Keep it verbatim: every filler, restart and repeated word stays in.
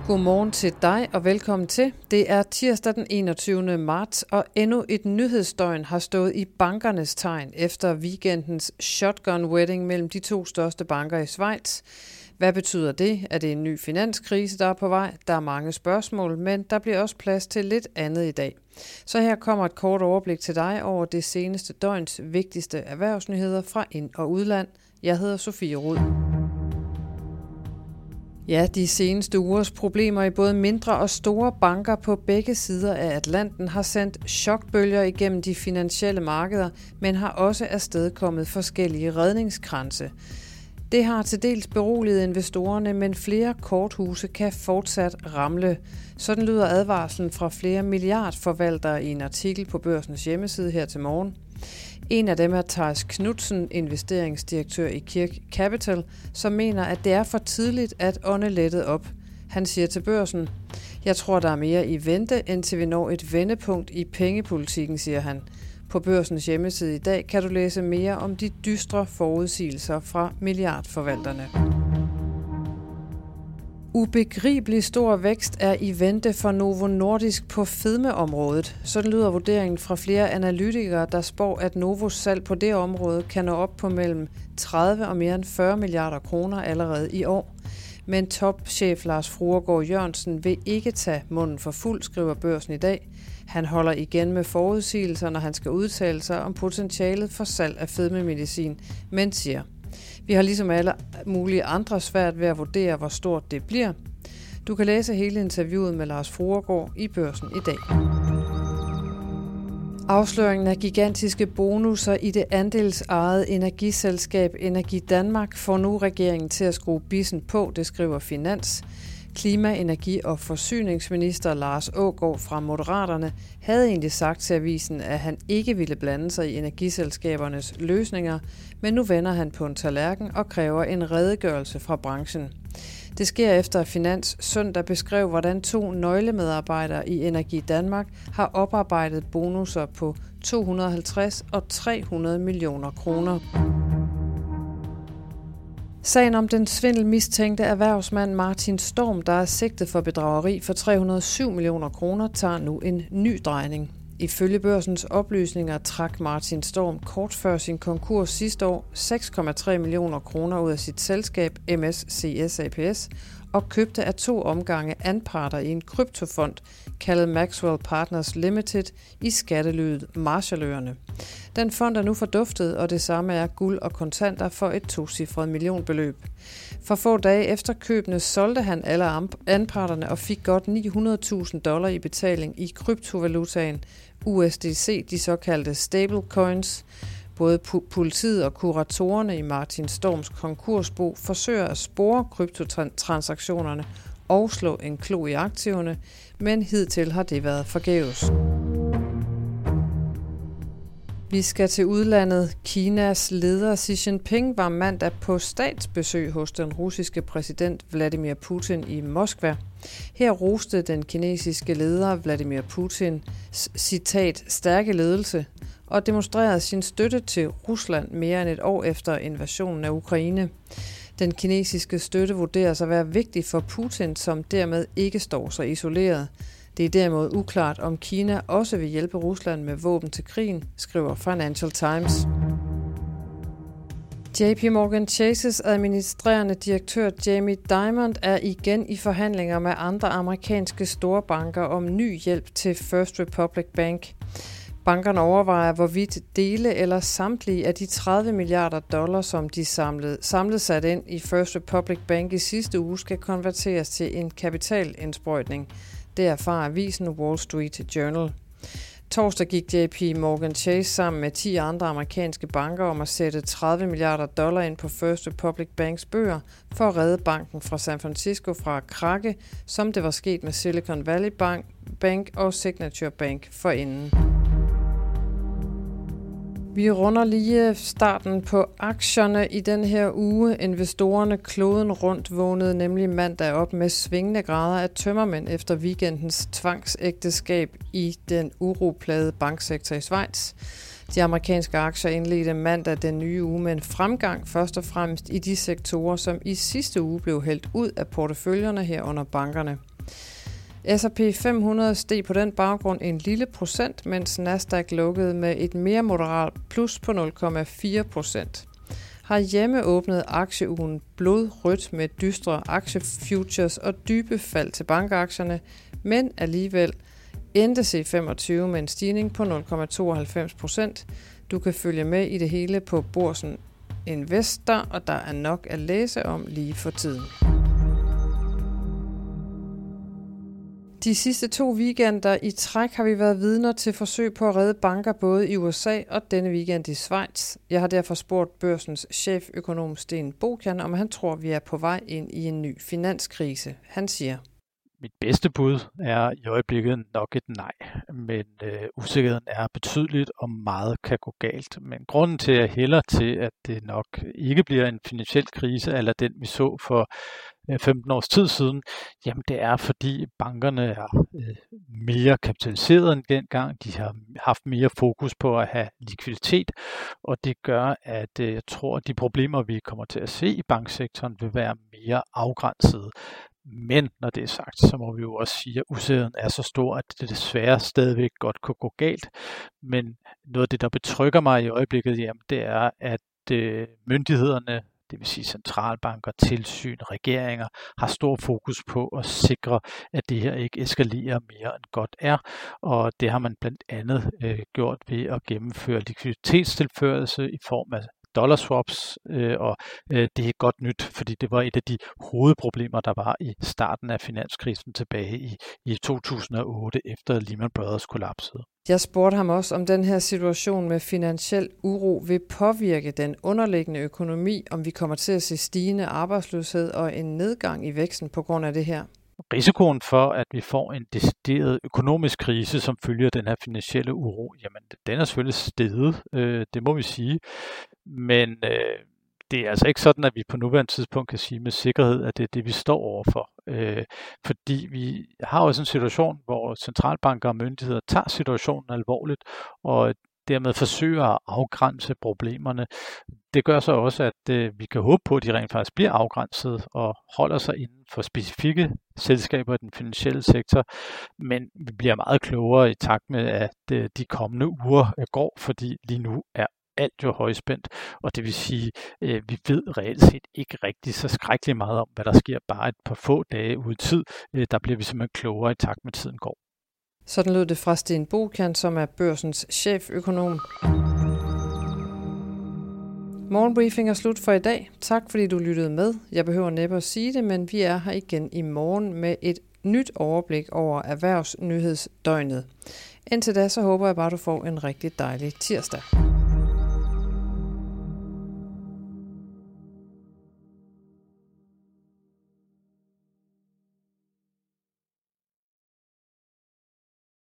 Godmorgen til dig og velkommen til. Det er tirsdag den enogtyvende marts, og endnu et nyhedsdøgn har stået i bankernes tegn efter weekendens shotgun wedding mellem de to største banker i Schweiz. Hvad betyder det? Er det en ny finanskrise, der er på vej? Der er mange spørgsmål, men der bliver også plads til lidt andet i dag. Så her kommer et kort overblik til dig over det seneste døgns vigtigste erhvervsnyheder fra ind- og udland. Jeg hedder Sofie Rud. Ja, de seneste ugers problemer i både mindre og store banker på begge sider af Atlanten har sendt chokbølger igennem de finansielle markeder, men har også afstedkommet forskellige redningskranse. Det har til dels beroliget investorerne, men flere korthuse kan fortsat ramle. Sådan lyder advarslen fra flere milliardforvaltere i en artikel på Børsens hjemmeside her til morgen. En af dem er Thijs Knudsen, investeringsdirektør i Kirk Capital, som mener, at det er for tidligt at ånde lettet op. Han siger til Børsen: "Jeg tror, der er mere i vente, indtil vi når et vendepunkt i pengepolitikken", siger han. På Børsens hjemmeside i dag kan du læse mere om de dystre forudsigelser fra milliardforvalterne. Ubegribelig stor vækst er i vente for Novo Nordisk på fedmeområdet. Sådan lyder vurderingen fra flere analytikere, der spår, at Novos salg på det område kan nå op på mellem tredive og mere end fyrre milliarder kroner allerede i år. Men topchef Lars Fruergaard Jørgensen vil ikke tage munden for fuld, skriver Børsen i dag. Han holder igen med forudsigelser, når han skal udtale sig om potentialet for salg af fedmemedicin, men siger: "Vi har ligesom alle mulige andre svært ved at vurdere, hvor stort det bliver." Du kan læse hele interviewet med Lars Fruergaard i Børsen i dag. Afsløringen af gigantiske bonusser i det andelsejede energiselskab Energi Danmark får nu regeringen til at skrue bissen på, det skriver Finans. Klima-, energi- og forsyningsminister Lars Aagaard fra Moderaterne havde egentlig sagt til avisen, at han ikke ville blande sig i energiselskabernes løsninger, men nu vender han på en tallerken og kræver en redegørelse fra branchen. Det sker efter, at Finans søndag beskrev, hvordan to nøglemedarbejdere i Energi Danmark har oparbejdet bonusser på to hundrede og halvtreds og tre hundrede millioner kroner. Sagen om den svindelmistænkte erhvervsmand Martin Storm, der er sigtet for bedrageri for tre hundrede og syv millioner kroner, tager nu en ny drejning. Ifølge Børsens oplysninger trak Martin Storm kort før sin konkurs sidste år seks komma tre millioner kroner ud af sit selskab M S C S A P S og købte af to omgange anparter i en kryptofond kaldet Maxwell Partners Limited i skattelyet Marshalløerne. Den fond er nu forduftet, og det samme er guld og kontanter for et tocifret millionbeløb. For få dage efter købene solgte han alle anparterne og fik godt ni hundrede tusind dollar i betaling i kryptovalutaen U S D C, de såkaldte stablecoins. Både politiet og kuratorerne i Martin Storms konkursbo forsøger at spore kryptotransaktionerne og slå en klo i aktiverne, men hidtil har det været forgæves. Vi skal til udlandet. Kinas leder Xi Jinping var mandag på statsbesøg hos den russiske præsident Vladimir Putin i Moskva. Her roste den kinesiske leder Vladimir Putin citat stærke ledelse og demonstrerede sin støtte til Rusland mere end et år efter invasionen af Ukraine. Den kinesiske støtte vurderes at være vigtig for Putin, som dermed ikke står så isoleret. Det er derimod uklart, om Kina også vil hjælpe Rusland med våben til krigen, skriver Financial Times. J P Morgan Chases administrerende direktør Jamie Dimon er igen i forhandlinger med andre amerikanske storbanker om ny hjælp til First Republic Bank. Bankerne overvejer, hvorvidt dele eller samtlige af de tredive milliarder dollar, som de samlede, samlet sat ind i First Republic Bank i sidste uge, skal konverteres til en kapitalindsprøjtning. Det erfarer avisen Wall Street Journal. Torsdag gik J P Morgan Chase sammen med ti andre amerikanske banker om at sætte tredive milliarder dollar ind på First Republic Banks bøger for at redde banken fra San Francisco fra at krakke, som det var sket med Silicon Valley Bank, Bank og Signature Bank forinden. Vi runder lige starten på aktierne i den her uge. Investorerne kloden rundt vågnede nemlig mandag op med svingende grader af tømmermænd efter weekendens tvangsægteskab i den uroplagede banksektor i Schweiz. De amerikanske aktier indledte mandag den nye uge med en fremgang først og fremmest i de sektorer, som i sidste uge blev hældt ud af porteføljerne herunder bankerne. S og P fem hundrede steg på den baggrund en lille procent, mens Nasdaq lukkede med et mere moderat plus på nul komma fire procent. Herhjemme åbnede aktieugen blodrødt med dystre aktiefutures og dybe fald til bankaktierne, men alligevel endte C femogtyve med en stigning på nul komma tooghalvfems procent. Du kan følge med i det hele på Børsen Investor, og der er nok at læse om lige for tiden. De sidste to weekender i træk har vi været vidner til forsøg på at redde banker både i U S A og denne weekend i Schweiz. Jeg har derfor spurgt Børsens cheføkonom Sten Bokan, om han tror, vi er på vej ind i en ny finanskrise. Han siger: Mit bedste bud er i øjeblikket nok et nej, men øh, usikkerheden er betydeligt, og meget kan gå galt. Men grunden til, at jeg hælder til, at det nok ikke bliver en finansiel krise, eller den vi så for øh, femten års tid siden, jamen det er, fordi bankerne er øh, mere kapitaliseret end dengang. De har haft mere fokus på at have likviditet, og det gør, at øh, jeg tror, at de problemer, vi kommer til at se i banksektoren, vil være mere afgrænsede. Men når det er sagt, så må vi jo også sige, at usikkerheden er så stor, at det desværre stadigvæk godt kunne gå galt. Men noget af det, der betrykker mig i øjeblikket, jamen, det er, at øh, myndighederne, det vil sige centralbanker, tilsyn, regeringer, har stor fokus på at sikre, at det her ikke eskalerer mere end godt er. Og det har man blandt andet øh, gjort ved at gennemføre likviditetstilførelse i form af dollar swaps, øh, og øh, det er godt nyt, fordi det var et af de hovedproblemer, der var i starten af finanskrisen tilbage i, i to tusind og otte, efter Lehman Brothers kollapsede. Jeg spurgte ham også, om den her situation med finansiel uro vil påvirke den underliggende økonomi, om vi kommer til at se stigende arbejdsløshed og en nedgang i væksten på grund af det her. Risikoen for, at vi får en decideret økonomisk krise, som følger den her finansielle uro, jamen den er selvfølgelig steget, øh, det må vi sige. Men øh, det er altså ikke sådan, at vi på nuværende tidspunkt kan sige med sikkerhed, at det er det, vi står overfor. Øh, fordi vi har også en situation, hvor centralbanker og myndigheder tager situationen alvorligt, og dermed forsøger at afgrænse problemerne. Det gør så også, at øh, vi kan håbe på, at de rent faktisk bliver afgrænset og holder sig inden for specifikke selskaber i den finansielle sektor. Men vi bliver meget klogere i takt med, at øh, de kommende uger øh, går, fordi lige nu er alt jo højspændt, og det vil sige, øh, vi ved reelt set ikke rigtig så skrækkeligt meget om, hvad der sker bare et par få dage ude i tid. Øh, der bliver vi simpelthen klogere i takt med tiden går. Sådan lød det fra Sten Bokan, som er Børsens cheføkonom. Morgenbriefing er slut for i dag. Tak fordi du lyttede med. Jeg behøver næppe at sige det, men vi er her igen i morgen med et nyt overblik over erhvervsnyhedsdøgnet. Indtil da så håber jeg bare, du får en rigtig dejlig tirsdag.